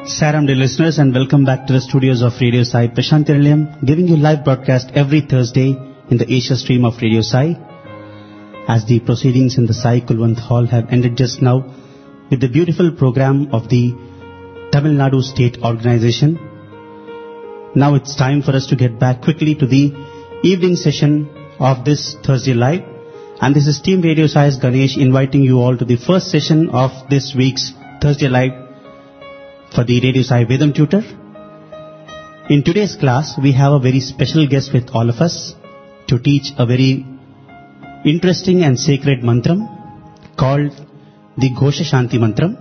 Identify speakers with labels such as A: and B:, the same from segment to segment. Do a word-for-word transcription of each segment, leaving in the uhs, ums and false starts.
A: Saram dear listeners, and welcome back to the studios of Radio Sai Prashanthi Nilayam, giving you live broadcast every Thursday in the Asia stream of Radio Sai. As the proceedings in the Sai Kulwant Hall have ended just now with the beautiful program of the Tamil Nadu State Organization. Now it's time for us to get back quickly to the evening session of this Thursday Live. And this is Team Radio Sai's Ganesh inviting you all to the first session of this week's Thursday Live for the Radio Sai Vedam Tutor. In today's class, we have a very special guest with all of us to teach a very interesting and sacred mantram called the Ghosha Shanti Mantram.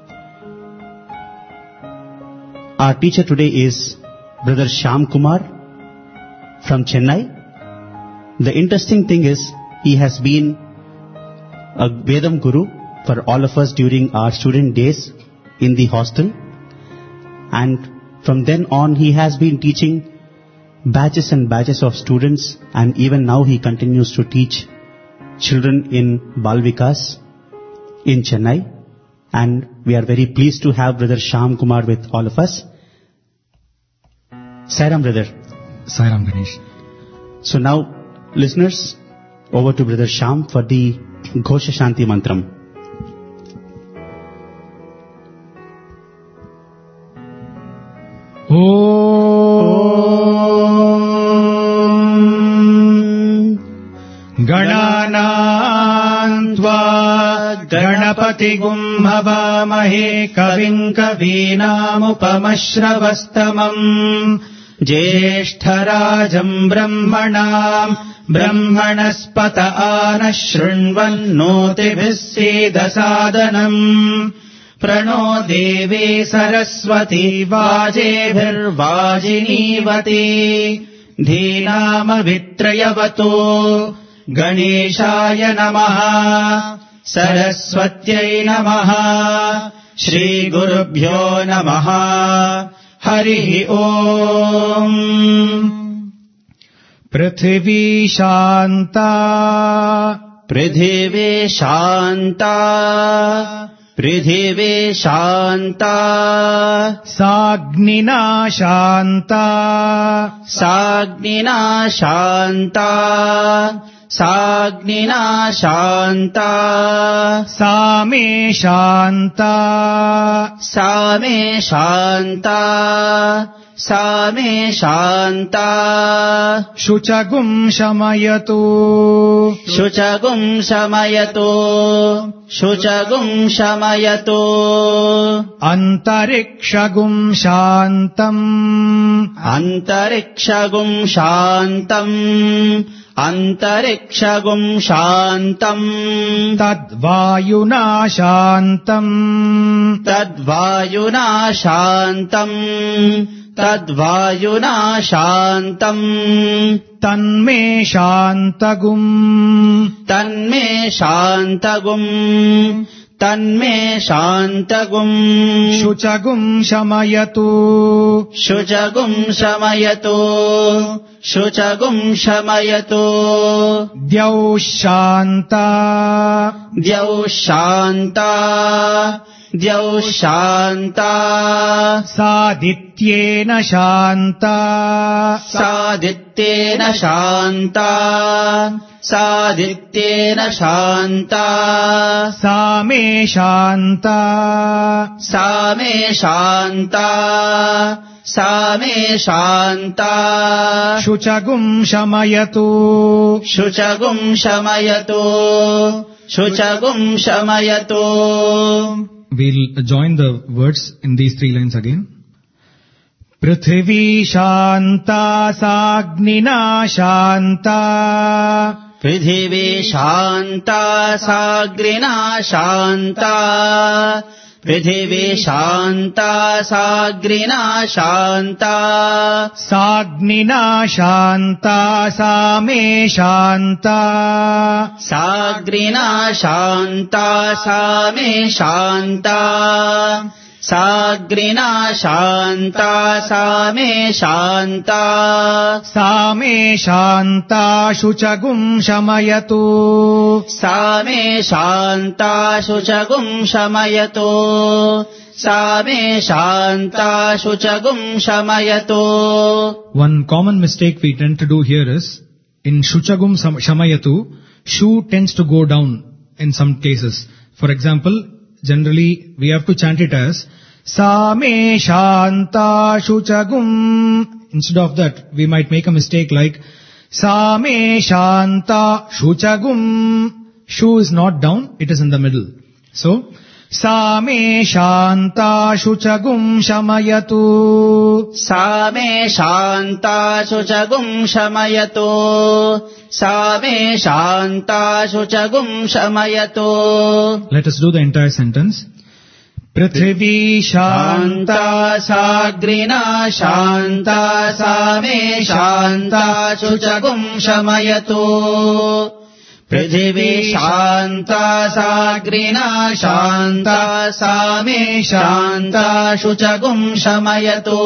A: Our teacher today is Brother Shyam Kumar from Chennai. The interesting thing is he has been a Vedam Guru for all of us during our student days in the hostel. And from then on he has been teaching batches and batches of students, and even now he continues to teach children in Bal Vikas in Chennai. And we are very pleased to have Brother Shyam Kumar with all of us. Sairam, brother.
B: Sairam, Ganesh.
A: So now, listeners, over to Brother Shyam for the Ghosha Shanti Mantram.
B: Om Gananam Tva Ganapatigum Havamahe Kavim Kavinamupamashravastamam Jeshtarajam Brahmanam Brahmanaspata Anashrunvannotibhisida Sadanam Prano Devi Saraswati Vajebhirvajinivati Dhinama Vitrayavato Ganeshaya Namaha Saraswatyai Namaha Shri Gurubhyo Namaha Harihi Om. Prithvi Shanta Prithvi Shanta Prithvi Shanta Sagnina Shanta Sagnina Shanta Sagnina Shanta Same Shanta Same Shanta Same Shanta Shuchagum Shamayatu Shuchagum Shamayatu Shuchagum Shamayatu Antarikshagum Shantam Antarikshagum Shantam Antarikshagum Shantam Tadvayuna Shantam Tadvayuna Shantam Tadvayuna Shantam Tanme Shantagum Tanme Shantagum Tanme Shantagum Shuchagum Shamayatu Shuchagum Shamayatu Shuchagum Shamayatu Dhyau Shanta Dhyau Shanta Dhyau Shanta Sadityena Shanta Sadityena Shanta Sadityena Shanta Same Shanta Same Shanta Same Shanta Shuchagum Shamayatu Shuchagum Shamayatu Shuchagum Shamayatu. We'll join the words in these three lines again. Prithvi Shanta Sagnina Shanta
A: Prithvi Shanta Sagrina Shanta Prithvi Shanta Sagrina Shanta
B: Sagnina Shanta Same Shanta
A: Sagrina Shanta Same Shanta Sagrina Shanta Same Shanta
B: Same Shanta Shuchagum Shamayatu
A: Same Shanta Shuchagum Shamayatu सा मे शान्ता शुचगुं शमयतु.
B: One common mistake we tend to do here is, in Shuchagum sam- Shamayatu, shu tends to go down in some cases. For example, generally we have to chant it as Sa me shanta shuchagum. Instead of that, we might make a mistake like Sa me shanta shuchagum. Shu is not down, it is in the middle. So, Sa me shanta shuchagum shamayatu.
A: सा मे शान्ता शुचगुं शमयतु. सा मे शान्ता शुचगुं शमयतु.
B: Let us do the entire sentence. पृथिवी शान्ता
A: शान्तासाग्निना शान्ता सा मे शान्ता शुचगुं शमयतु. पृथिवी शान्ता साग्निना शान्ता सा मे शान्ता शुचगुं शमयतु.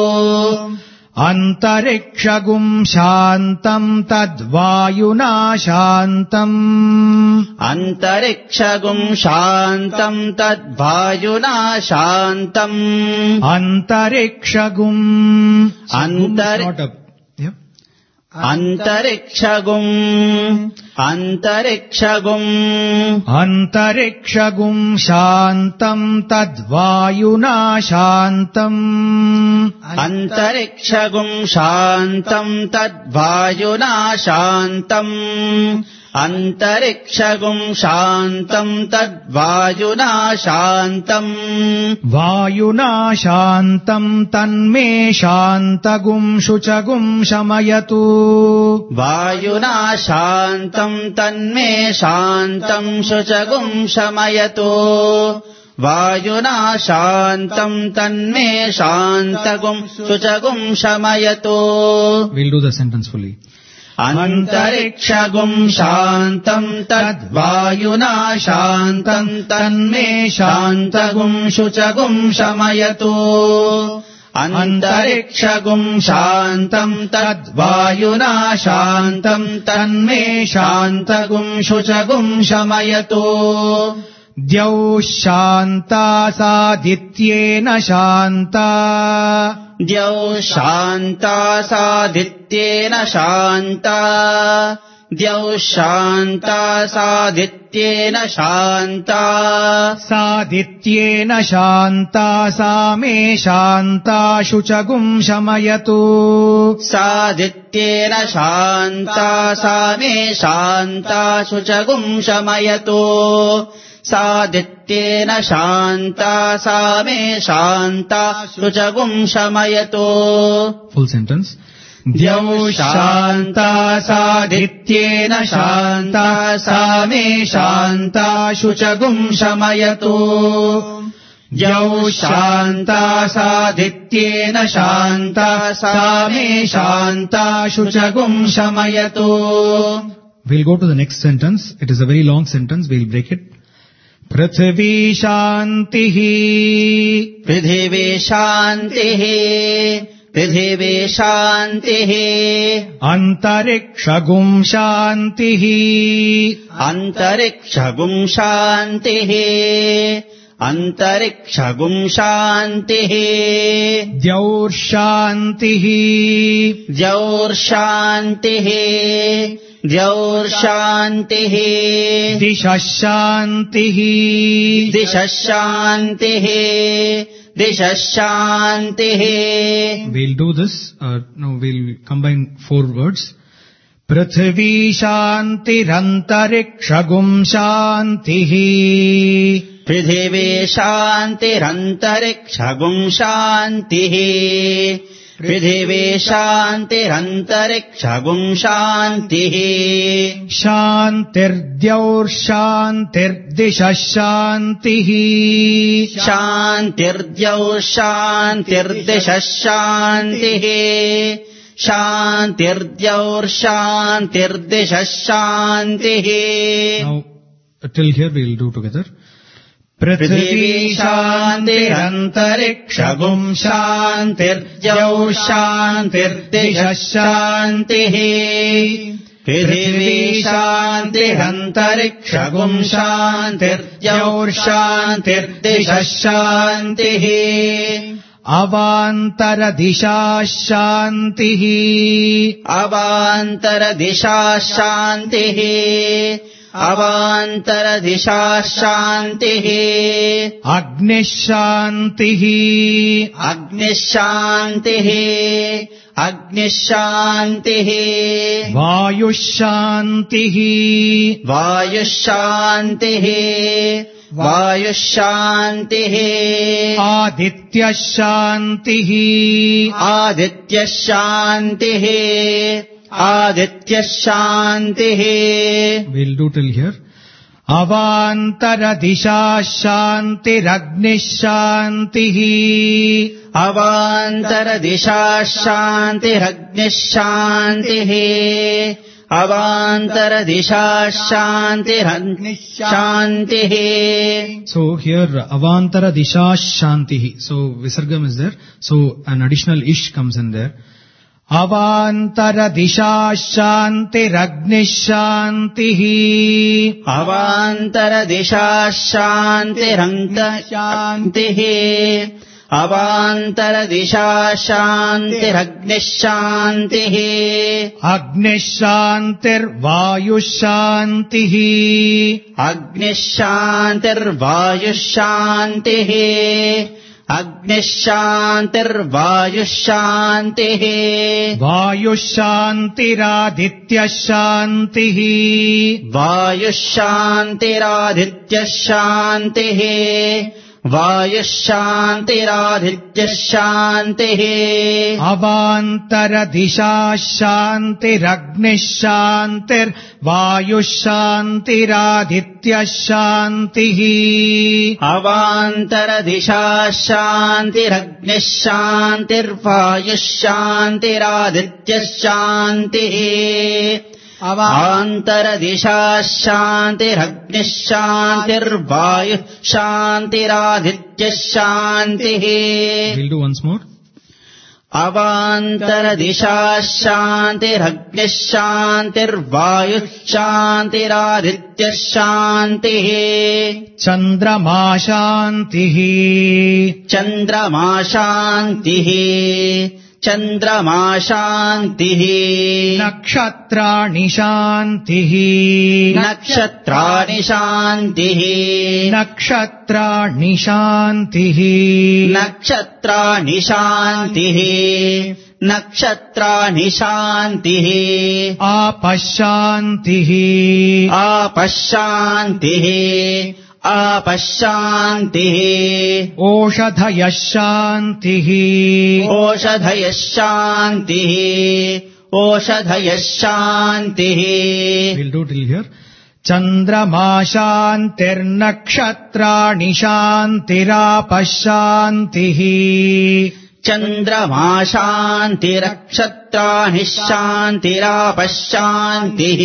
B: अन्तरिक्षगुं शान्तम् तद्वायुना शान्तम्.
A: अन्तरिक्षगुं शान्तं तद्वायुना शान्तम्.
B: अन्तरिक्षगुम्
A: अन्तरि-
B: not up. Yep.
A: अन्तरिक्षगुं अन्तरिक्षगुं
B: अन्तरिक्षगुं शान्तम् तद्वायुना शान्तम्.
A: अन्तरिक्षगुं शान्तं तद्वायुना शान्तम्. अन्तरिक्षगुं शान्तं तद्वायुना शान्तम्.
B: वायुना शान्तम् तन्मे शान्तगुं शुचगुं शमयतु.
A: वायुना शान्तं तन्मे शान्तं शुचगुं शमयतु. वायुना शान्तं तन्मे शान्तगुं शुचगुं शमयतु.
B: We'll do the sentence fully.
A: अन्तरिक्षगुं शान्तं तद्वायुना शान्तं तन्मे शान्तगुं शुचगुं शमयतु. अन्तरिक्षगुं शान्तं तद्वायुना शान्तं तन्मे शान्तगुं शुचगुं शमयतु.
B: द्यौः शान्ता सादित्येन शान्ता.
A: द्यौः शान्ता सादित्येन शान्ता. द्यौः शान्ता सादित्येन शान्ता.
B: सादित्येन शान्ता सा मे शान्ता शुचगुं शमयतु.
A: सादित्येन शान्ता सा मे शान्ता शुचगुं शमयतु. सादित्येन शान्ता सा मे शान्ता शुचगुं शमयतु.
B: Full sentence.
A: द्यौः शान्ता सादित्येन शान्ता सा मे शान्ता शुचगुं शमयतु. द्यौः शान्ता सादित्येन शान्ता सा मे शान्ता शुचगुं शमयतु.
B: We'll go to the next sentence. It is a very long sentence. We'll break it. पृथिवी शान्तिः.
A: पृथिवी शान्तिः. पृथिवी शान्तिः.
B: अन्तरिक्षगुं शान्तिः.
A: अन्तरिक्षगुं शान्तिः. अन्तरिक्षगुं शान्तिः.
B: द्यौर्शान्तिः.
A: द्यौर्शान्तिः. द्यौर्शान्तिः.
B: दिशः शान्तिः.
A: दिशः शान्तिः. दिशः शान्तिः.
B: We'll do this. Uh, no, we'll combine four words. पृथिवी शान्तिरन्तरिक्षगुं शान्तिः.
A: पृथिवी शान्तिरन्तरिक्षगुं शान्तिः. पृथिवी शान्तिरन्तरिक्षगुं शान्तिः.
B: शान्तिर्द्यौर्शान्तिर्दिशः शान्तिः.
A: शान्तिर्द्यौः शान्तिर्दिशः शान्तिः. शान्तिर्द्यौः शान्तिर्दिशः शान्तिः.
B: Now, till here we'll do together.
A: पृथिवी शान्तिरन्तरिक्षगुं शान्तिर्द्यौः शान्तिर्दिशः शान्तिः.
C: पृथिवी शान्तिरन्तरिक्षगुं शान्तिर्द्यौर्शान्तिर्दिशः शान्तिः
B: अवान्तरदिशा शान्तिः
C: अवान्तरदिशा शान्तिः अवान्तरदिशा शान्तिः
B: अग्निः शान्तिः
C: अग्निः शान्तिः अग्निः शान्तिः
B: वायुः शान्तिः
C: वायुः शान्तिः वायुः शान्तिः
B: आदित्यः शान्तिः
C: आदित्यः शान्तिः आदित्यः शान्तिः.
B: We'll do till here. अवान्तरदिशा शान्तिरग्निः शान्तिः
C: अवान्तरदिशा शान्तिरग्निः शान्तिः अवान्तरदिशा शान्तिरग्निः शान्तिः.
B: So here avantara disha shantihi. So visargam is there. So an additional ish comes in there. Avantara disha shantiragnish shantihi
C: अवान्तरदिशा शान्तिरन्तः शान्तिः अवान्तरदिशा शान्तिरग्निः शान्तिः
B: अग्निः शान्तिर्वायुः शान्तिः
C: अग्निः शान्तिर्वायुः शान्तिः अग्निः शान्तिर्वायुः शान्तिः
B: वायुः शान्तिरादित्यः शान्तिः
C: वायुः शान्तिरादित्यः शान्तिः वायुः शान्तिरादित्यः शान्तिः
B: अवान्तरदिशा शान्तिरग्निः शान्तिर्वायुः शान्तिरादित्यः शान्तिः
C: अवान्तरदिशा शान्तिरग्निः शान्तिर्वायुः शान्तिरादित्यः शान्तिः अवान्तरदिशा शान्तिरग्निः शान्तिर्वायुः शान्तिरादित्यः शान्तिः.
B: We'll do once more.
C: अवान्तरदिशा शान्तिरग्निः शान्तिर्वायुः शान्तिरादित्यः शान्तिः
B: चन्द्रमा शान्तिः
C: चन्द्रमा शान्तिः चन्द्रमा शान्तिः
B: नक्षत्राणि शान्तिः
C: नक्षत्राणि शान्तिः
B: नक्षत्राणि शान्तिः
C: नक्षत्राणि शान्तिः नक्षत्राणि शान्तिः
B: आपः शान्तिः
C: आपः शान्तिः आपः शान्तिः
B: ओषधयः शान्तिः
C: ओषधयः शान्तिः ओषधयः शान्तिः.
B: We'll do till here. चन्द्रमा शान्तिर्नक्षत्राणि शान्तिरापः शान्तिः
C: चन्द्रमा शान्तिरक्षत्राणि शान्तिरापः शान्तिः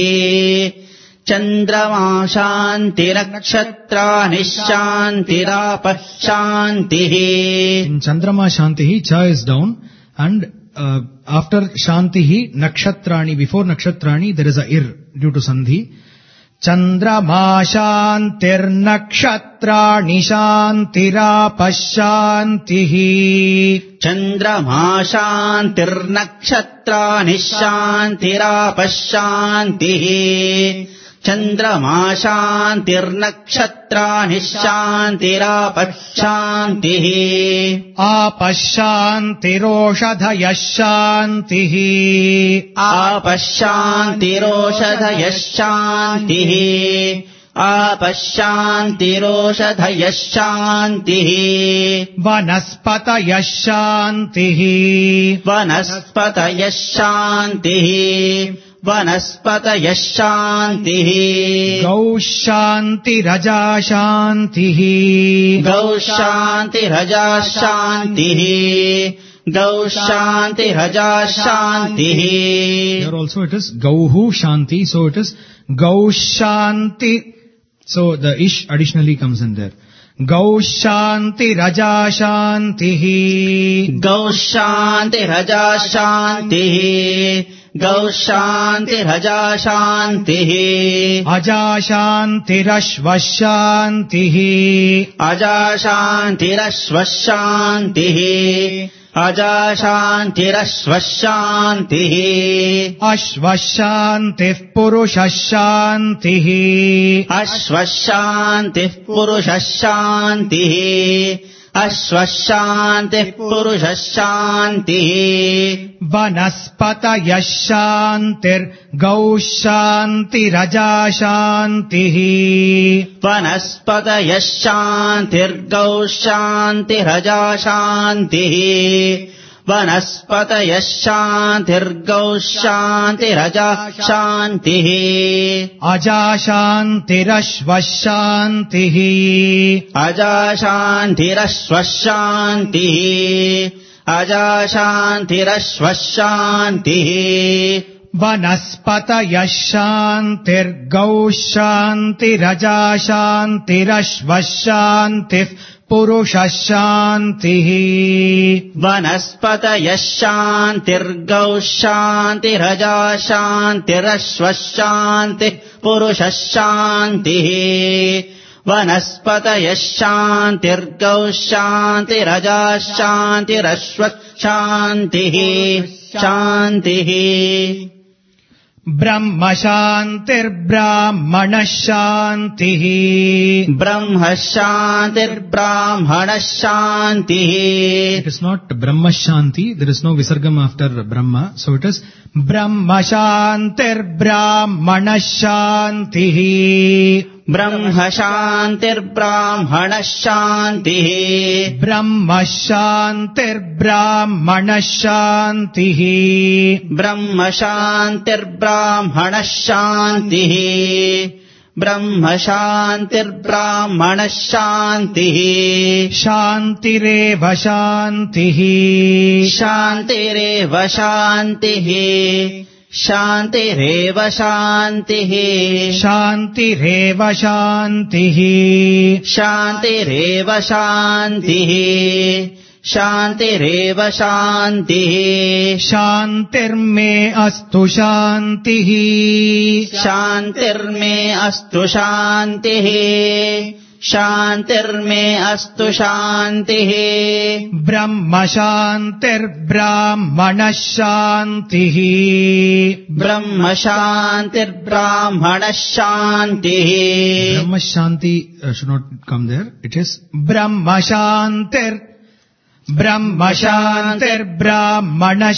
C: चन्द्रमा शान्तिरक्षत्राणि शान्तिरापः शान्तिः.
B: In Chandrama Shantihi, cha is down, and uh, after Shantihi, Nakshatrani, before Nakshatrani, there is a ir due to Sandhi. Chandrama Shantirnakshatrani Shantirapah Shantihi
C: चन्द्रमा शान्तिर्नक्षत्राणि शान्तिरापः शान्तिः चन्द्रमा शान्तिर्नक्षत्राणि शान्तिरापः शान्तिः.
B: आपः शान्तिरोषधयः शान्तिः
C: आपः शान्तिरोषधयः शान्तिः आपः शान्तिरोषधयः शान्तिः
B: वनस्पतयः शान्तिः
C: वनस्पतयः शान्तिः वनस्पतयः शान्तिः
B: गौः शान्तिरजा शान्तिः
C: गौः शान्तिरजा शान्तिः गौः शान्तिरजा शान्तिः.
B: Here also it is Gauhu Shanti, so it is Gauh Shanti. So the ish additionally comes in there. Gauh Shanti Raja Shantihi
C: गौः शान्तिरजा शान्तिः गौशान्तिरजाशान्तिः
B: अजाशान्तिरश्वशान्तिः
C: अजाशान्तिरश्वशान्तिः अजाशान्तिरश्वशान्तिः
B: अश्वशान्तिः पुरुषशान्तिः
C: अश्वशान्तिः पुरुषशान्तिः अश्वशान्तिः पुरुषशान्तिः
B: वनस्पतयः शान्तिर्गौशान्तिरजाशान्तिः
C: वनस्पतयः शान्तिर्गौशान्तिरजाशान्तिः वनस्पतयः शान्तिर्गौशान्तिरजाशान्तिः
B: अजाशान्तिरश्वशान्तिः
C: अजाशान्तिरश्वशान्तिः अजाशान्तिरश्वशान्तिः
B: वनस्पतयः शान्तिर्गौशान्तिरजाशान्तिरश्वशान्तिः पुरुषशान्तिः
C: वनस्पतयः शान्तिर्गौशान्तिरजाशान्तिरश्वशान्तिः पुरुषशान्तिः वनस्पतयः शान्तिर्गौशान्तिरजाशान्तिरश्वशान्तिः शान्तिः
B: ब्रह्मशान्तिर्ब्राह्मणः शान्तिः
C: ब्रह्म शान्तिर्ब्राह्मणः शान्तिः.
B: It is not Brahma Shanti, there is no Visargam after Brahma, so it is Brahma Shantirbramana Shantihi.
C: ब्रह्म शान्तिर्ब्राह्मणः शान्तिः
B: Brahma Shantirbramana Shantihi.
C: ब्रह्म शान्तिर्ब्राह्मणः शान्तिः ब्रह्म शान्तिर्ब्राह्मणः शान्तिः
B: शान्तिरेव शान्तिः
C: शान्तिरेव शान्तिः शान्तिरेव शान्तिः
B: शान्तिरेव शान्तिः
C: शान्तिरेव शान्तिः शान्तिरेव शान्तिः
B: शान्तिर्मे अस्तु शान्तिः
C: शान्तिर्मे अस्तु शान्तिः शान्तिर्मे अस्तु शान्तिः
B: ब्रह्म शान्तिर्ब्राह्मणः शान्तिः
C: ब्रह्म शान्तिर्ब्राह्मणः शान्तिः
B: Brahma Shanti uh, should not come there. It is Brahma Shantir Brahma Shantirbramana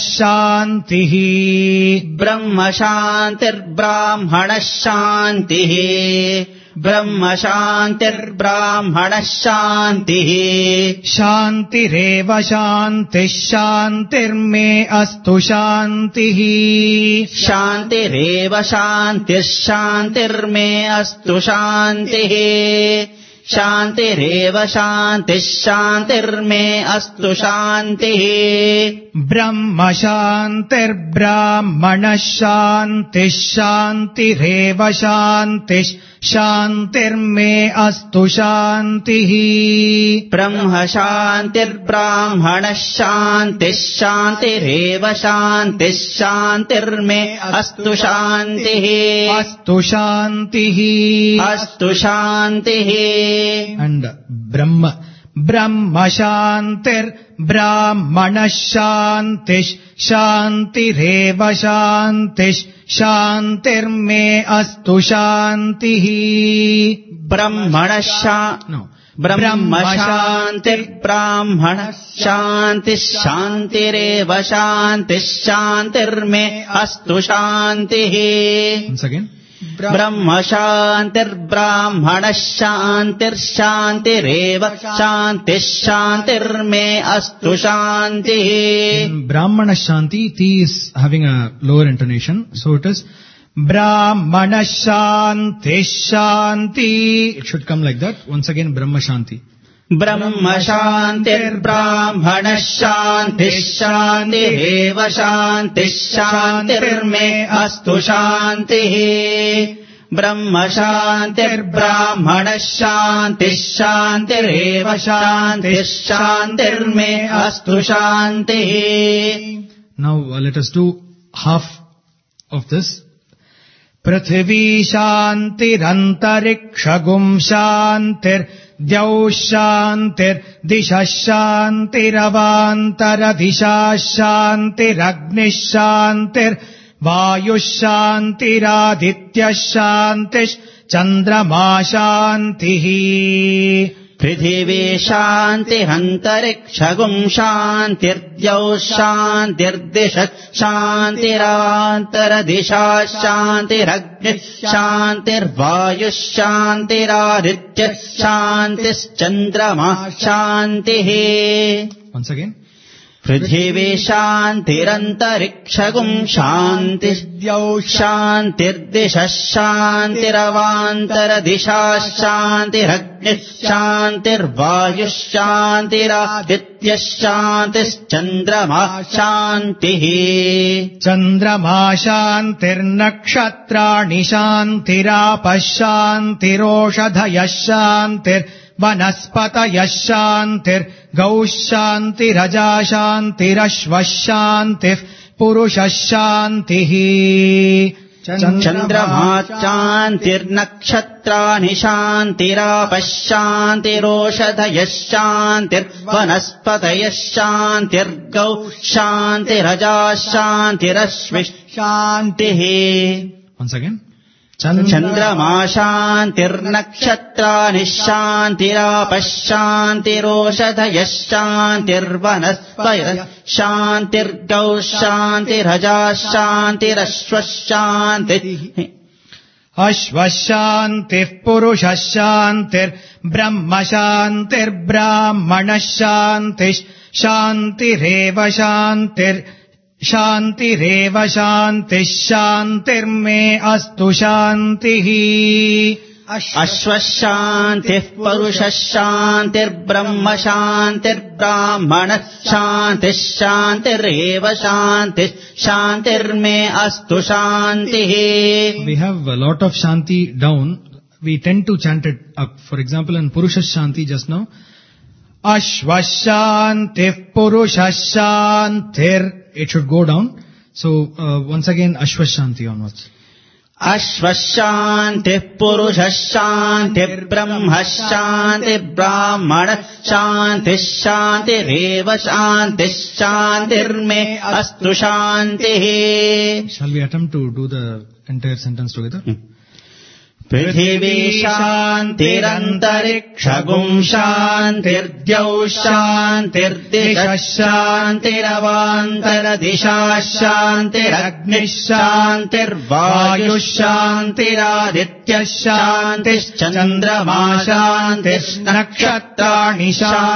B: Shantihi.
C: ब्रह्म शान्तिर्ब्राह्मणः शान्तिः ब्रह्म शान्तिर्ब्राह्मणः शान्तिः
B: शान्तिरेव शान्तिः शान्तिर्मे अस्तु शान्तिः
C: शान्तिरेव शान्तिः शान्तिर्मे अस्तु शान्तिः शान्तिरेव शान्तिः शान्तिर्मे अस्तु शान्तिः
B: ब्रह्म शान्तिर्ब्राह्मणः शान्तिः शान्तिरेव शान्तिः शान्तिर्मे अस्तु शान्तिः
C: ब्रह्म शान्तिर्ब्राह्मणः शान्तिः शान्तिरेव शान्तिः शान्तिर्मे अस्तु शान्तिः
B: अस्तु शान्तिः
C: अस्तु शान्तिः
B: and Brahma Brahma Shantirbramana Shantish Shantireva Shantish Shantirme Astu Shantihi
C: ब्रह्मणः शा
B: No
C: ब्रह्म शान्तिर्ब्राह्मणः शान्तिः शान्तिरेव शान्तिः शान्तिर्मे अस्तु शान्तिः
B: Once again
C: ब्रह्म शान्तिर्ब्राह्मणः शान्तिर्शान्तिरेव शान्तिः शान्तिर्मे अस्तु शान्तिः.
B: In Brahmana Shanti, T is having a lower intonation, so it is Brahmana Shanti Shanti. It should come like that. Once again, Brahma Shanti.
C: ब्रह्म शान्तिर्ब्राह्मणः शान्तिः शान्तिरेव शान्तिः शान्तिर्मे अस्तु शान्तिः ब्रह्म शान्तिर्ब्राह्मणः शान्तिः शान्तिरेव शान्तिः शान्तिर्मे अस्तु शान्तिः.
B: Now uh, let us do half of this. Prithvi shantirantariksha-gum shantir Dyau shantir disha shantiravantara disha shantir agni shantir vayu shantiraditya shantish chandrama shantihi.
C: Prithvi shantirantariksha-gum shantir Dyau shantirdisha shantiravantara disha shantiragni shantirvayu shantiraditya shantis chandrama shantihi.
B: Once again.
C: Prithvi shantirantariksha-gum shantir Dyau shantirdisha shantiravantara disha shantiragni shantirvayu shantiraditya shantis chandrama shantihi.
B: Chandrama shantirnakshatrani shantirapashantiroshadhaya shantir Vanaspataya shantir Gaushantirajā shantirashvashantir Purushashantihi.
C: Chandrama shantirnakshatrani shantirapashantiroshadhaya shantir Vanaspataya shantir Gaushantirajā shantirashvashantihi.
B: Once again.
C: Chandrama shantirnakshatrani shantirapashantiroshadhaya shantirvanaspataya shantirgaushantirajā shantirashvashantihi.
B: Ashvashantir purushashantir brahmashantir brahmanashantish shantireva shantir Shantireva shanti shantir me astu shantihi.
C: Ashvashantir purushashantir brahmashantir brahmanashanti shantireva shanti shantir me astu shantihi.
B: We have a lot of shanti down. We tend to chant it up. For example, in Purushashanti just now, Ashvashantir Purushashantir. It should go down. So, uh, once again, Ashvashanti onwards.
C: Ashvashantir Purushashantir Brahmashantir Brahmanashanti Shantireva Shanti Shantir me astu shantihi.
B: Shall we attempt to do the entire sentence together?
C: Hmm. Prithvi shantirantariksha-gum shantir Dyau shantirdisha shantiravantara disha shantiragni shantirvayu shantiraditya shantis chandrama shantis nakshatrani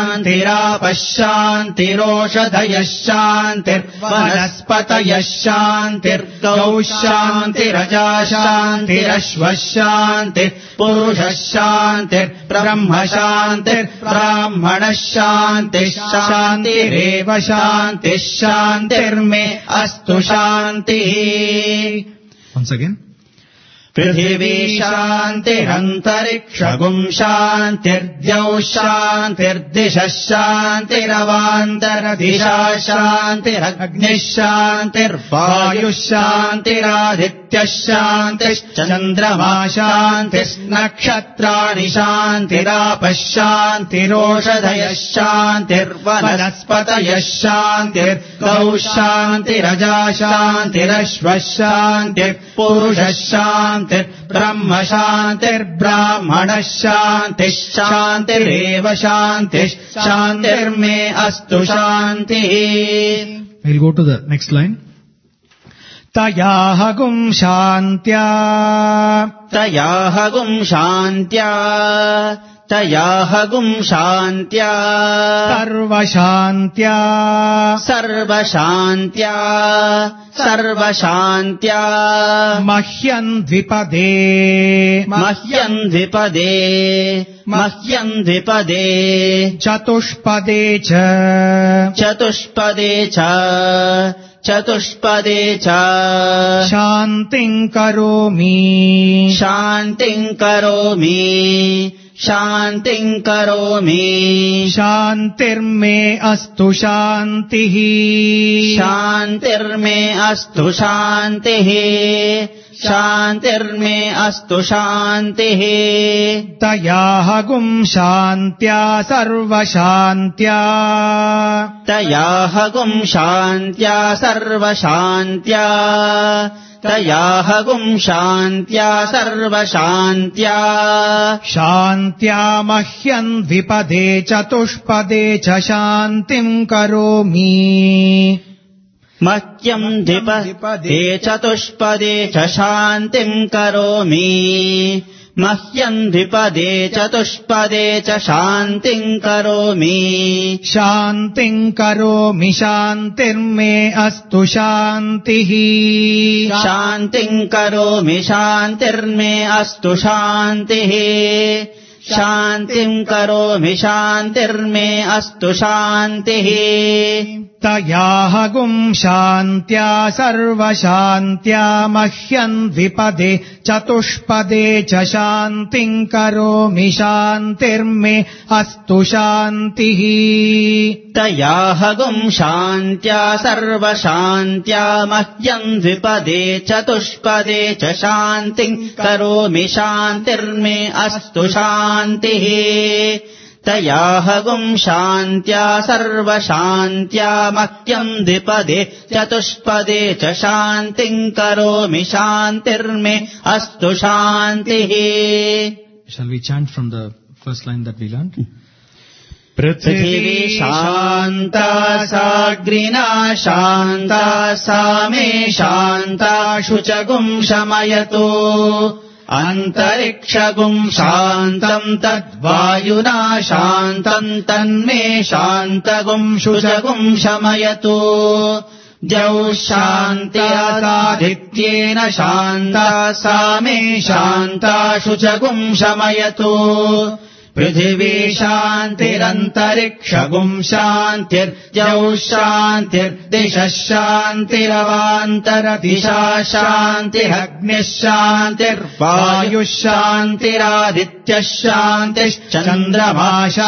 C: shantirapashantiroshadhaya shantir vanaspataya shantir gaushantirajā shantirashvashantir Shantir Purushashantir Brahmashantir Brahmanashantir Shantireva Shantir Shantir me astu shantihi.
B: Once again.
C: Prithvi shantirantariksha-gum shantir Dyau shantirdisha shantiravantara disha shantiragni shantirvayu shantiraditya shantis chandrama shantis nakshatrani shantirapashantiroshadhaya shantirvanaspataya shantir gaushantirajā shantirashvashantir purushashantir Brahmashantir Brahmanashanti Shantireva Shanti Shantir me astu shantihi.
B: We'll go to the next line. Tayahagum shantya
C: Tayahagum shantya Tayahagum shantya
B: Sarva shantya
C: Sarva shantya Sarva shantya
B: Mahyan dvipade
C: Mahyan dvipade Mahyan dvipade
B: Chatushpade cha
C: Chatushpade cha Chatushpade cha
B: Shantin karomi
C: Shantin karomi शान्तिम् करोमि
B: शान्तिर्मे अस्तु शान्तिः
C: शान्तिर्मे अस्तु शान्तिः शान्तिर्मे अस्तु शान्तिः
B: तयाहगुम् शान्त्या सर्वशान्त्या
C: तयाहगुम् शान्त्या सर्वशान्त्या तयाहगुम् शान्त्या सर्वशान्त्या
B: शान्त्या मह्यम् द्विपदे चतुष्पदे च शान्तिम् करोमि
C: मह्यम् द्विपदे चतुष्पदे च शान्तिम् करोमि मह्यम् द्विपदे चतुष्पदे च शान्तिम् करोमि
B: शान्तिम् करोमि शान्तिर्मे अस्तु शान्तिः
C: शान्तिम् करोमि शान्तिर्मे अस्तु शान्तिः शान्तिम् करोमि शान्तिर्मे अस्तु शान्तिः
B: तयाहगुम् शान्त्या सर्वशान्त्या मह्यम् द्विपदे चतुष्पदे च शान्तिम् करोमि शान्तिर्मे अस्तु शान्तिः
C: तयाहगुम् शान्त्या सर्वशान्त्या मह्यम् द्विपदे चतुष्पदे च शान्तिम् करोमि शान्तिर्मे अस्तु शान्तिः तयाहगुम् शान्त्या सर्वशान्त्या मह्यम् द्विपदे चतुष्पदे च शान्तिम् करोमि शान्तिर्मे अस्तु शान्तिः.
B: Shall we chant from the first line that we learned?
C: पृथिवी शान्ता साग्निना शान्ता सा मे शान्ता शुचगुम् शमयतु अन्तरिक्षगुम् शान्तम् तद्वायुना शान्तम् तन्मे शान्तगुम् शुचगुम् शमयतु द्यौः शान्त्यादित्येन शान्ता सा मे शान्ता शुचगुम् शमयतु पृथिवी शान्तिरन्तरिक्षगुम् शान्तिर्द्यौः शान्तिर्दिशः शान्तिरवान्तरदिशा शान्तिरग्निः शान्तिर्वायुः शान्तिरादित्यः शान्तिश्चन्द्रमा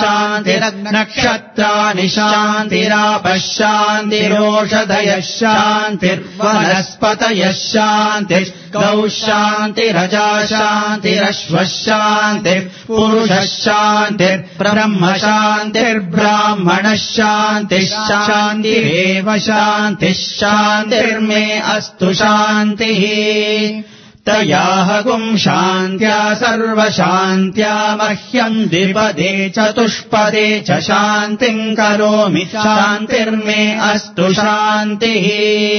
C: शान्तिर्नक्षत्राणि शान्तिरापः शान्तिरोषधयः शान्तिर्वनस्पतयः शान्तिर्गौः शान्तिरजा शान्तिरश्वः शान्तिर्पुरुषः शान्तिर्ब्रह्म शान्तिर्ब्राह्मणः शान्तिः शान्तिरेव शान्तिः शान्तिर्मे अस्तु शान्तिः तयाहगुम् शान्त्या सर्वशान्त्या मह्यम् द्विपदे चतुष्पदे च शान्तिम् करोमि शान्तिर्मे अस्तु शान्तिः.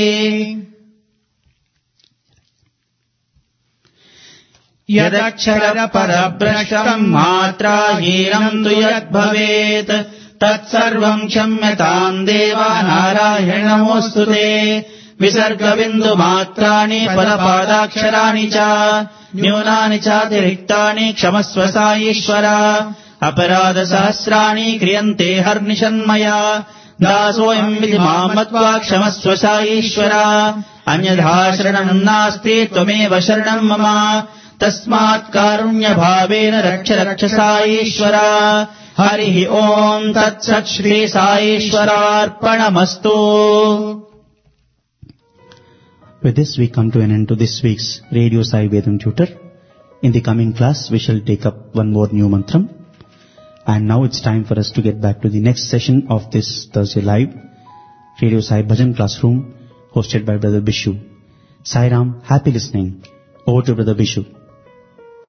C: यदक्षरपरभ्रष्टम् मात्राहीनम् तु यद्भवेत् तत्सर्वम् क्षम्यताम् देवा नारायण नमोऽस्तु ते. विसर्गबिन्दुमात्राणि पदपादाक्षराणि च न्यूनानि चातिरिक्तानि क्षमस्व साईश्वर. अपराधसहस्राणि क्रियन्ते हर्निशन्मया दासोऽयम् विधि माम् मत्वा क्षमस्व साईश्वर. अन्यथा शरणम् नास्ति त्वमेव शरणम् मम तस्मात् कारुण्यभावेन रक्ष रक्ष साईश्वर. हरिः ओम् तत्सत् Shri साईश्वरार्पणमस्तु.
A: With this we come to an end to this week's Radio Sai Vedam Tutor. In the coming class we shall take up one more new mantram. And now it's time for us to get back to the next session of this Thursday live Radio Sai Bhajan classroom hosted by Brother Bishu. Sai Ram, happy listening. Over to Brother Bishu.